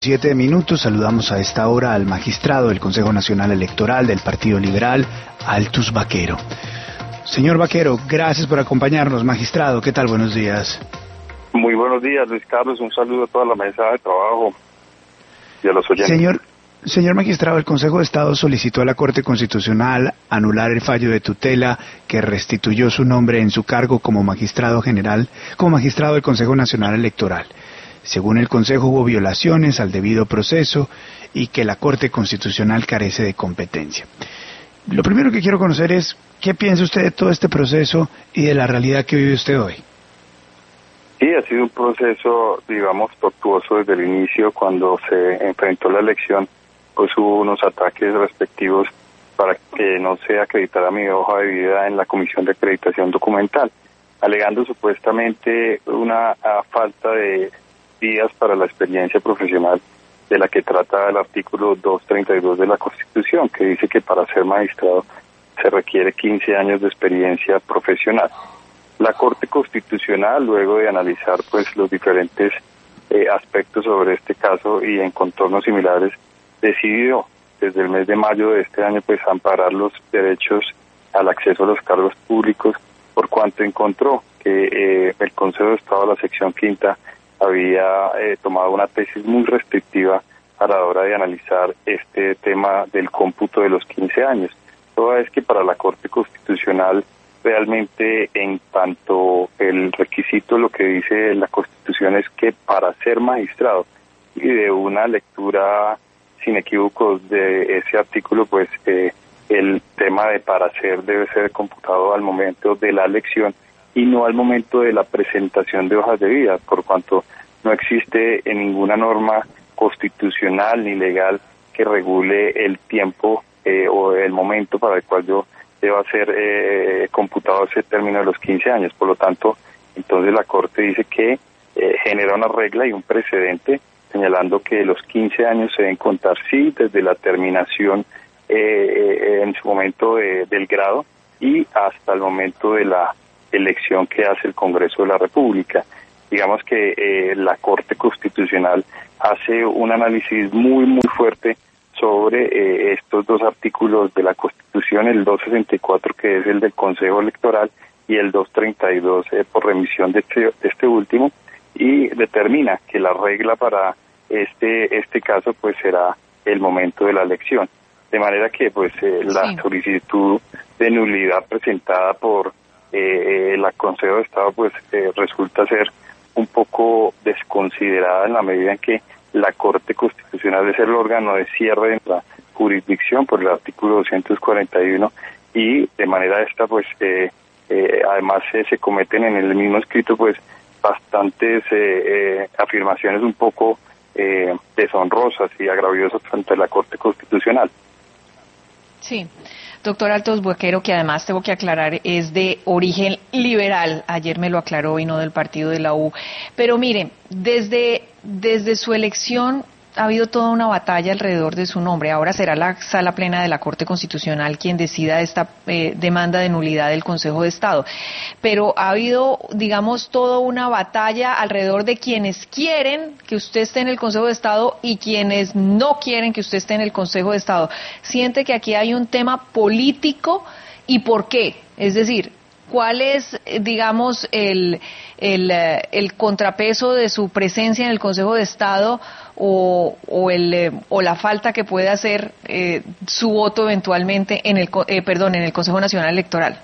7 minutos, saludamos a esta hora al magistrado del Consejo Nacional Electoral del Partido Liberal, Altus Baquero. Señor Baquero, gracias por acompañarnos, magistrado. ¿Qué tal? Buenos días. Muy buenos días, Luis Carlos. Un saludo a toda la mesa de trabajo y a los oyentes. Señor magistrado, el Consejo de Estado solicitó a la Corte Constitucional anular el fallo de tutela que restituyó su nombre en su cargo como magistrado general, como magistrado del Consejo Nacional Electoral. Según el Consejo, hubo violaciones al debido proceso y que la Corte Constitucional carece de competencia. Lo primero que quiero conocer es, ¿qué piensa usted de todo este proceso y de la realidad que vive usted hoy? Sí, ha sido un proceso, digamos, tortuoso desde el inicio. Cuando se enfrentó la elección, pues hubo unos ataques respectivos para que no se acreditara mi hoja de vida en la Comisión de Acreditación Documental, alegando supuestamente una falta de días para la experiencia profesional de la que trata el artículo 232 de la Constitución, que dice que para ser magistrado se requiere 15 años de experiencia profesional. La Corte Constitucional, luego de analizar pues los diferentes aspectos sobre este caso y en contornos similares, decidió desde el mes de mayo de este año pues amparar los derechos al acceso a los cargos públicos, por cuanto encontró que el Consejo de Estado, la sección quinta, había tomado una tesis muy restrictiva a la hora de analizar este tema del cómputo de los 15 años. Toda vez que para la Corte Constitucional realmente en tanto el requisito, lo que dice la Constitución es que para ser magistrado, y de una lectura sin equívocos de ese artículo, pues el tema de para ser debe ser computado al momento de la elección y no al momento de la presentación de hojas de vida, por cuanto no existe en ninguna norma constitucional ni legal que regule el tiempo o el momento para el cual yo deba ser computado ese término de los 15 años. Por lo tanto, entonces la Corte dice que genera una regla y un precedente señalando que los 15 años se deben contar sí desde la terminación en su momento del grado y hasta el momento de la elección que hace el Congreso de la República. Digamos que la Corte Constitucional hace un análisis muy fuerte sobre estos dos artículos de la Constitución, el 264 que es el del Consejo Electoral y el 232 por remisión de este último, y determina que la regla para este caso pues será el momento de la elección. De manera que pues la solicitud de nulidad presentada por la Consejo de Estado pues resulta ser un poco desconsiderada en la medida en que la Corte Constitucional es el órgano de cierre de la jurisdicción por el artículo 241 y de manera esta pues además se cometen en el mismo escrito pues bastantes afirmaciones un poco deshonrosas y agraviosas frente a la Corte Constitucional. Sí. Doctor Altus Baquero, que además tengo que aclarar es de origen liberal, ayer me lo aclaró y no del partido de la U. Pero mire, desde su elección ha habido toda una batalla alrededor de su nombre. Ahora será la Sala Plena de la Corte Constitucional quien decida esta demanda de nulidad del Consejo de Estado. Pero ha habido, digamos, toda una batalla alrededor de quienes quieren que usted esté en el Consejo de Estado y quienes no quieren que usted esté en el Consejo de Estado. ¿Siente que aquí hay un tema político y por qué? Es decir, ¿cuál es, digamos, el contrapeso de su presencia en el Consejo de Estado o la falta que puede hacer su voto eventualmente en el Consejo Nacional Electoral?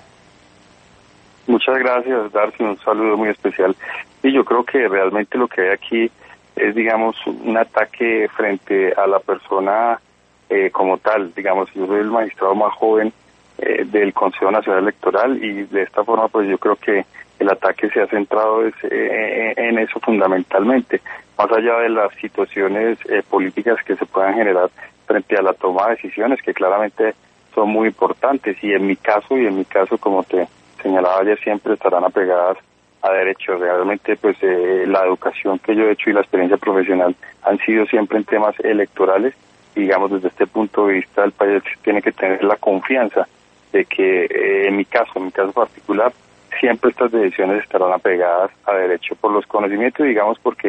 Muchas gracias, Darcy, un saludo muy especial. Y yo creo que realmente lo que hay aquí es, digamos, un ataque frente a la persona como tal. Digamos, yo soy el magistrado más joven del Consejo Nacional Electoral y de esta forma pues yo creo que el ataque se ha centrado en eso fundamentalmente, más allá de las situaciones políticas que se puedan generar frente a la toma de decisiones que claramente son muy importantes y en mi caso como te señalaba ayer siempre estarán apegadas a derechos. Realmente pues la educación que yo he hecho y la experiencia profesional han sido siempre en temas electorales y digamos desde este punto de vista el país tiene que tener la confianza de que en mi caso particular siempre estas decisiones estarán apegadas a derecho por los conocimientos, digamos porque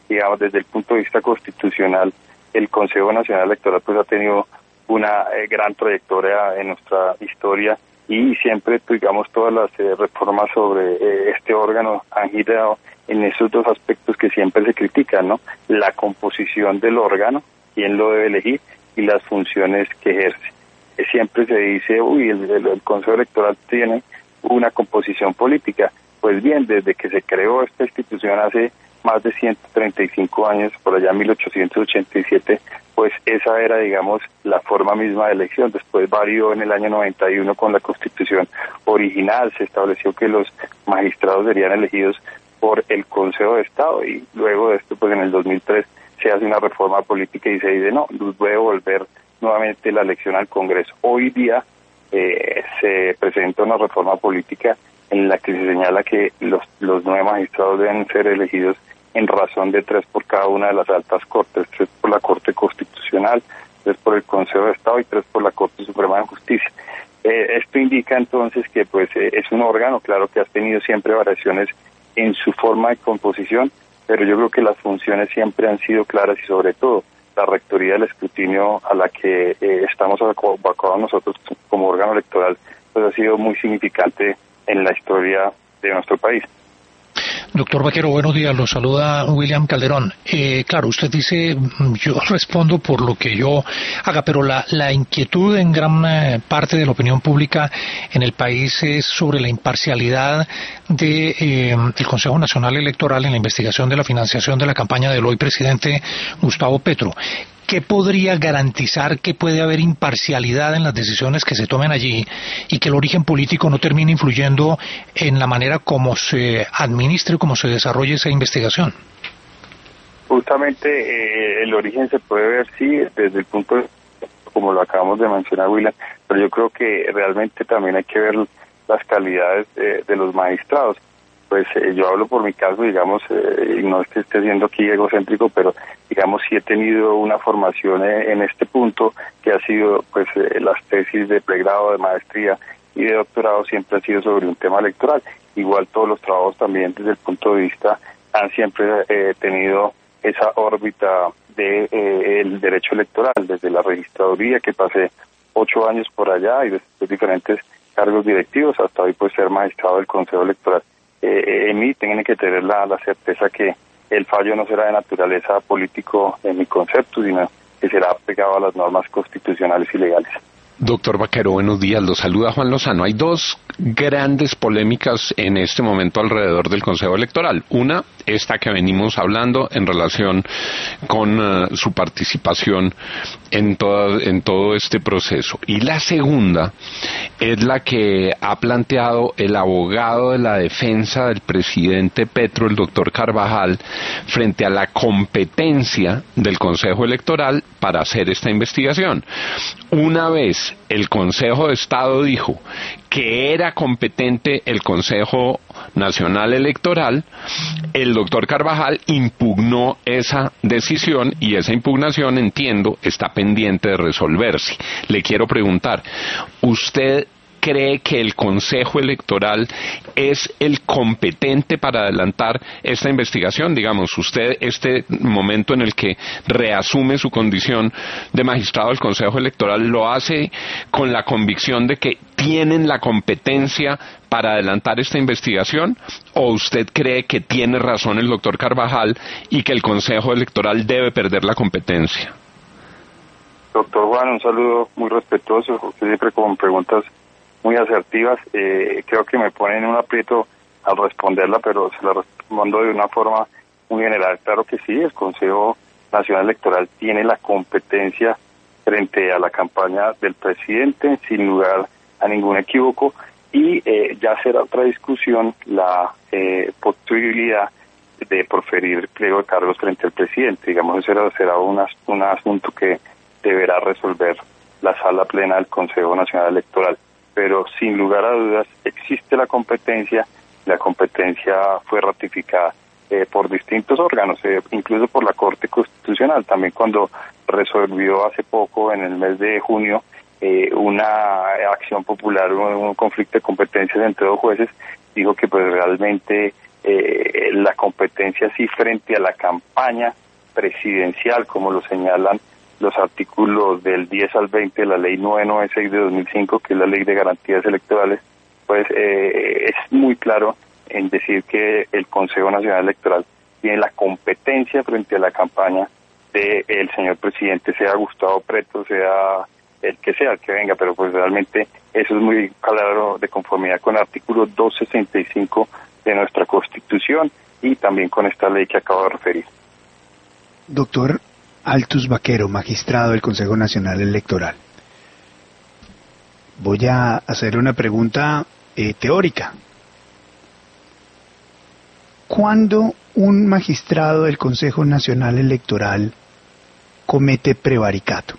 digamos, desde el punto de vista constitucional, el Consejo Nacional Electoral pues ha tenido una gran trayectoria en nuestra historia y siempre, digamos, todas las reformas sobre este órgano han girado en esos dos aspectos que siempre se critican, ¿no? La composición del órgano, quién lo debe elegir, y las funciones que ejerce. Siempre se dice, el Consejo Electoral tiene una composición política. Pues bien, desde que se creó esta institución hace más de 135 años, por allá en 1887, pues esa era, digamos, la forma misma de elección. Después varió en el año 91 con la Constitución original, se estableció que los magistrados serían elegidos por el Consejo de Estado, y luego de esto, pues en el 2003 se hace una reforma política y se dice, no, debe volver nuevamente la elección al Congreso. Hoy día se presenta una reforma política en la que se señala que los 9 magistrados deben ser elegidos en razón de 3 por cada una de las altas cortes, 3 por la Corte Constitucional, 3 por el Consejo de Estado y 3 por la Corte Suprema de Justicia. Esto indica entonces que pues es un órgano, claro, que ha tenido siempre variaciones en su forma de composición, pero yo creo que las funciones siempre han sido claras y sobre todo la rectoría del escrutinio a la que estamos abocados nosotros como órgano electoral, pues ha sido muy significante en la historia de nuestro país. Doctor Vaquero, buenos días, lo saluda William Calderón. Claro, usted dice, yo respondo por lo que yo haga, pero la inquietud en gran parte de la opinión pública en el país es sobre la imparcialidad del Consejo Nacional Electoral en la investigación de la financiación de la campaña del hoy presidente Gustavo Petro. ¿Qué podría garantizar que puede haber imparcialidad en las decisiones que se tomen allí y que el origen político no termine influyendo en la manera como se administre, cómo se desarrolle esa investigación? Justamente el origen se puede ver, sí, desde el punto de vista, como lo acabamos de mencionar, William, pero yo creo que realmente también hay que ver las calidades de los magistrados. Pues yo hablo por mi caso, digamos, y no es que esté siendo aquí egocéntrico, pero digamos sí he tenido una formación en este punto que ha sido, pues las tesis de pregrado, de maestría y de doctorado siempre han sido sobre un tema electoral. Igual todos los trabajos también desde el punto de vista han siempre tenido esa órbita de el derecho electoral, desde la registraduría, que pasé 8 años por allá y después diferentes cargos directivos, hasta hoy pues ser magistrado del Consejo Electoral. En mí tienen que tener la certeza que el fallo no será de naturaleza político en mi concepto, sino que será apegado a las normas constitucionales y legales. Doctor Vaquero, buenos días. Lo saluda Juan Lozano. Hay dos grandes polémicas en este momento alrededor del Consejo Electoral. Una, esta que venimos hablando en relación con su participación en todo este proceso. Y la segunda es la que ha planteado el abogado de la defensa del presidente Petro, el doctor Carvajal, frente a la competencia del Consejo Electoral para hacer esta investigación. Una vez el Consejo de Estado dijo que era competente el Consejo Nacional Electoral, el doctor Carvajal impugnó esa decisión y esa impugnación, entiendo, está pendiente de resolverse. Le quiero preguntar, ¿usted cree que el Consejo Electoral es el competente para adelantar esta investigación? Digamos, usted, este momento en el que reasume su condición de magistrado del Consejo Electoral, ¿lo hace con la convicción de que tienen la competencia para adelantar esta investigación? ¿O usted cree que tiene razón el doctor Carvajal y que el Consejo Electoral debe perder la competencia? Doctor Juan, un saludo muy respetuoso, usted siempre con preguntas muy asertivas. Creo que me ponen en un aprieto al responderla, pero se la respondo de una forma muy general. Claro que sí, el Consejo Nacional Electoral tiene la competencia frente a la campaña del presidente, sin lugar a ningún equívoco, y ya será otra discusión la posibilidad de proferir pliego de cargos frente al presidente. Digamos, eso será un asunto que deberá resolver la Sala Plena del Consejo Nacional Electoral. Pero sin lugar a dudas existe la competencia fue ratificada por distintos órganos, incluso por la Corte Constitucional, también cuando resolvió hace poco, en el mes de junio, una acción popular, un conflicto de competencias entre dos jueces, dijo que pues realmente la competencia sí frente a la campaña presidencial, como lo señalan los artículos del 10 al 20 de la Ley 996 de 2005, que es la Ley de Garantías Electorales, pues es muy claro en decir que el Consejo Nacional Electoral tiene la competencia frente a la campaña del señor presidente, sea Gustavo Petro, sea el que venga, pero pues realmente eso es muy claro de conformidad con el artículo 265 de nuestra Constitución y también con esta ley que acabo de referir. Doctor Altus Vaquero, magistrado del Consejo Nacional Electoral. Voy a hacer una pregunta teórica. ¿Cuándo un magistrado del Consejo Nacional Electoral comete prevaricato?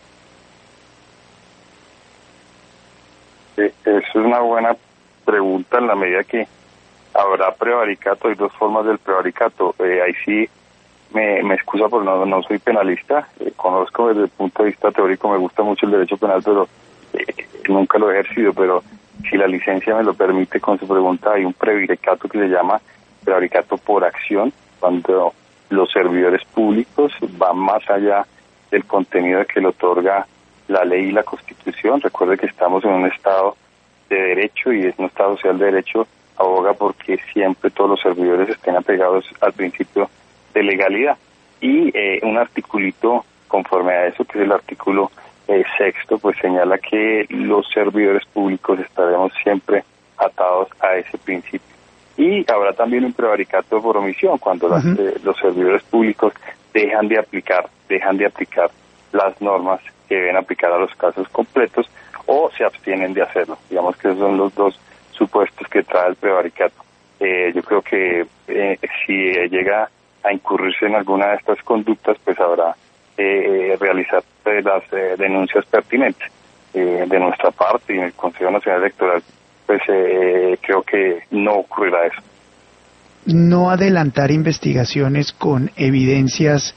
Es una buena pregunta en la medida que habrá prevaricato. Hay dos formas del prevaricato. Ahí sí me excusa porque no soy penalista. Conozco desde el punto de vista teórico, me gusta mucho el derecho penal, pero nunca lo he ejercido. Pero si la licencia me lo permite, con su pregunta, hay un prevaricato que se llama prevaricato por acción, cuando los servidores públicos van más allá del contenido que le otorga la ley y la Constitución. Recuerde que estamos en un Estado de Derecho y es un Estado social de Derecho, aboga porque siempre todos los servidores estén apegados al principio de legalidad. Y un articulito conforme a eso, que es el artículo sexto, pues señala que los servidores públicos estaremos siempre atados a ese principio. Y habrá también un prevaricato por omisión, cuando los servidores públicos dejan de aplicar las normas que deben aplicar a los casos completos o se abstienen de hacerlo. Digamos que esos son los dos supuestos que trae el prevaricato. Yo creo que si llega a incurrirse en alguna de estas conductas, pues habrá realizar las denuncias pertinentes. De nuestra parte y en el Consejo Nacional Electoral, pues creo que no ocurrirá eso. ¿No adelantar investigaciones con evidencias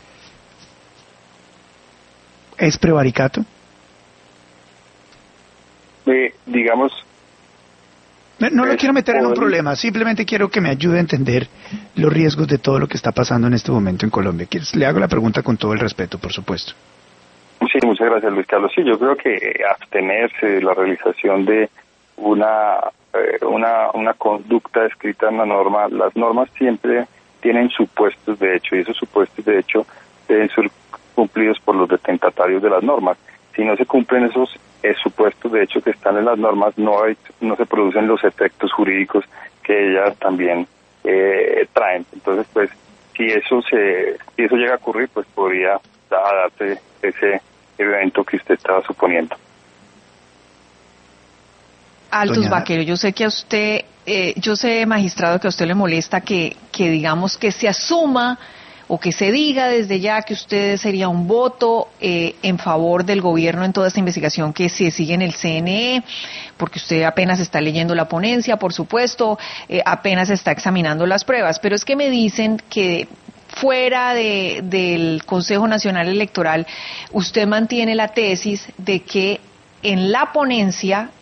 es prevaricato? Digamos... No lo quiero meter en un problema, simplemente quiero que me ayude a entender los riesgos de todo lo que está pasando en este momento en Colombia. Le hago la pregunta con todo el respeto, por supuesto. Sí, muchas gracias, Luis Carlos. Sí, yo creo que abstenerse de la realización de una conducta escrita en la norma. Las normas siempre tienen supuestos de hecho, y esos supuestos de hecho deben ser cumplidos por los detentatarios de las normas. Si no se cumplen esos supuestos de hecho que están en las normas, no se producen los efectos jurídicos que ellas también traen. Entonces, pues, si eso llega a ocurrir, pues podría darse ese evento que usted estaba suponiendo. Altus Vaquero, yo sé que a usted, magistrado, que a usted le molesta que digamos que se asuma o que se diga desde ya que usted sería un voto en favor del gobierno en toda esta investigación que se sigue en el CNE, porque usted apenas está leyendo la ponencia, por supuesto, apenas está examinando las pruebas, pero es que me dicen que fuera del Consejo Nacional Electoral, usted mantiene la tesis de que en la ponencia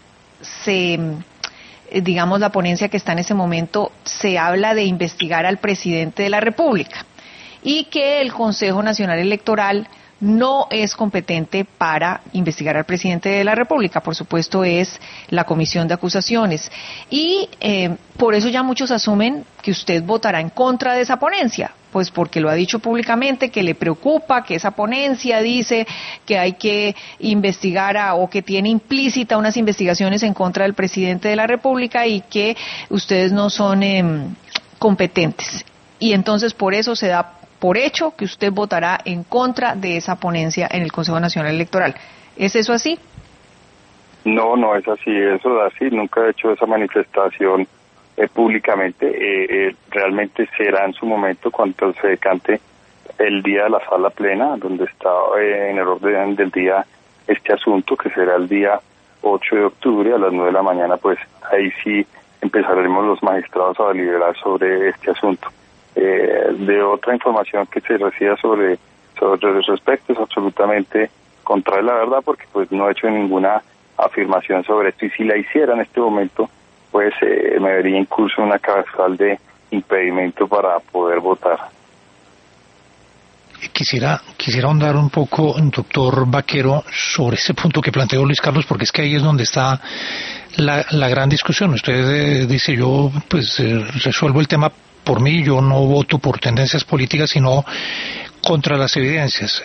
la ponencia que está en ese momento, se habla de investigar al presidente de la República y que el Consejo Nacional Electoral no es competente para investigar al presidente de la República, por supuesto es la Comisión de Acusaciones y por eso ya muchos asumen que usted votará en contra de esa ponencia, pues porque lo ha dicho públicamente, que le preocupa que esa ponencia dice que hay que investigar o que tiene implícita unas investigaciones en contra del presidente de la República y que ustedes no son competentes. Y entonces por eso se da por hecho que usted votará en contra de esa ponencia en el Consejo Nacional Electoral. ¿Es eso así? No es así, eso es así. Nunca he hecho esa manifestación públicamente. Realmente será en su momento cuando se decante el día de la sala plena, donde está en el orden del día este asunto, que será el día 8 de octubre a las 9 de la mañana, pues ahí sí empezaremos los magistrados a deliberar sobre este asunto. De otra información que se reciba sobre el respecto es absolutamente contraria a la verdad, porque pues no he hecho ninguna afirmación sobre esto, y si la hiciera en este momento, pues me vería incurso en una causal de impedimento para poder votar. Quisiera ahondar un poco, doctor Vaquero, sobre ese punto que planteó Luis Carlos, porque es que ahí es donde está la gran discusión. Usted dice, yo resuelvo el tema por mí, yo no voto por tendencias políticas, sino contra las evidencias.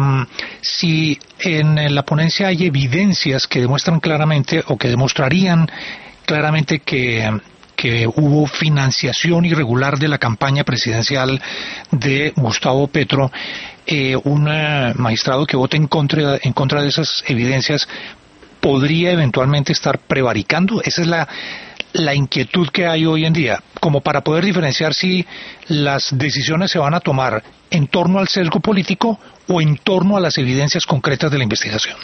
Si en la ponencia hay evidencias que demuestran claramente o que demostrarían claramente que hubo financiación irregular de la campaña presidencial de Gustavo Petro, un magistrado que vote en contra de esas evidencias podría eventualmente estar prevaricando. Esa es la inquietud que hay hoy en día, como para poder diferenciar si las decisiones se van a tomar en torno al sesgo político o en torno a las evidencias concretas de la investigación.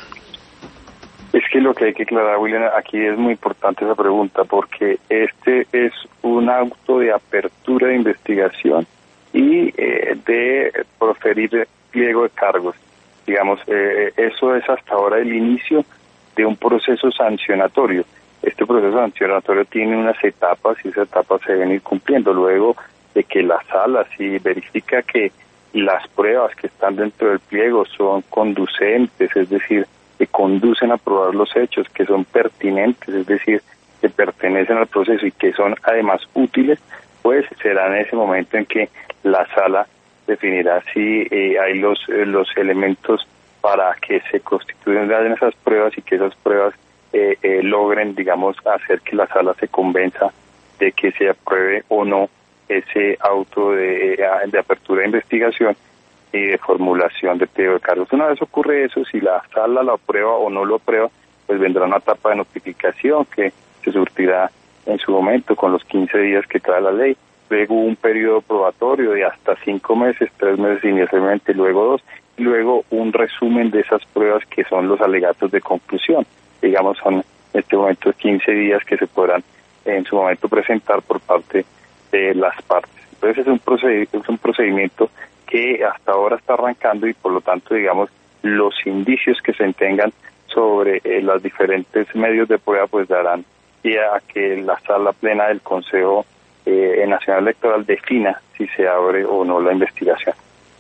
Es que lo que hay que aclarar, William, aquí es muy importante esa pregunta, porque este es un auto de apertura de investigación y de proferir pliego de cargos. Digamos, eso es hasta ahora el inicio de un proceso sancionatorio. Este proceso sancionatorio tiene unas etapas y esas etapas se deben ir cumpliendo. Luego de que la sala si verifica que las pruebas que están dentro del pliego son conducentes, es decir, que conducen a probar los hechos, que son pertinentes, es decir, que pertenecen al proceso y que son además útiles, pues será en ese momento en que la sala definirá si hay los elementos para que se constituyan esas pruebas y que esas pruebas logren, digamos, hacer que la sala se convenza de que se apruebe o no ese auto de apertura de investigación y de formulación de pliego de cargos. Una vez ocurre eso, si la sala lo aprueba o no lo aprueba, pues vendrá una etapa de notificación que se surtirá en su momento con los 15 días que trae la ley. Luego un periodo probatorio de hasta 5 meses, 3 meses inicialmente, luego 2, y luego un resumen de esas pruebas que son los alegatos de conclusión. Digamos, son en este momento 15 días que se podrán en su momento presentar por parte de las partes. Entonces es un procedimiento que hasta ahora está arrancando y por lo tanto, digamos, los indicios que se tengan sobre los diferentes medios de prueba pues darán pie a que la sala plena del Consejo Nacional Electoral defina si se abre o no la investigación.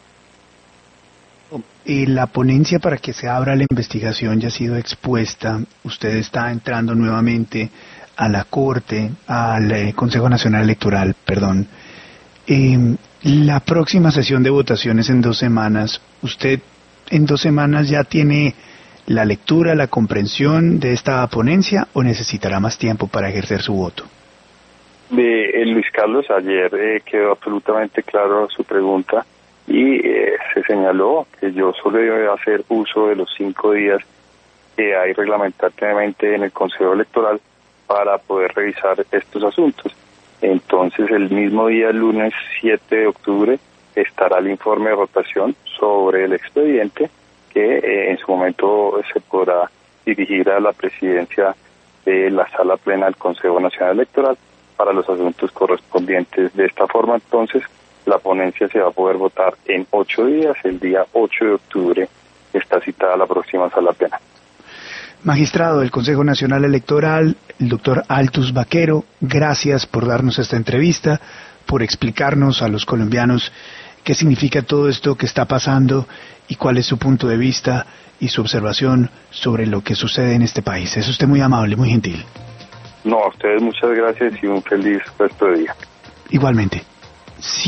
Y la ponencia para que se abra la investigación ya ha sido expuesta. Usted está entrando nuevamente a la Corte, al Consejo Nacional Electoral, perdón. La próxima sesión de votaciones en 2 semanas, ¿usted en 2 semanas ya tiene la lectura, la comprensión de esta ponencia o necesitará más tiempo para ejercer su voto? Luis Carlos, ayer quedó absolutamente claro su pregunta y se señaló que yo solo debo hacer uso de los 5 días que hay reglamentariamente en el Consejo Electoral para poder revisar estos asuntos. Entonces, el mismo día, el lunes 7 de octubre, estará el informe de votación sobre el expediente que en su momento se podrá dirigir a la presidencia de la Sala Plena del Consejo Nacional Electoral para los asuntos correspondientes. De esta forma, entonces, la ponencia se va a poder votar en 8 días. El día 8 de octubre está citada la próxima Sala Plena. Magistrado del Consejo Nacional Electoral, el doctor Altus Vaquero, gracias por darnos esta entrevista, por explicarnos a los colombianos qué significa todo esto que está pasando y cuál es su punto de vista y su observación sobre lo que sucede en este país. Es usted muy amable, muy gentil. No, a ustedes muchas gracias y un feliz resto de día. Igualmente.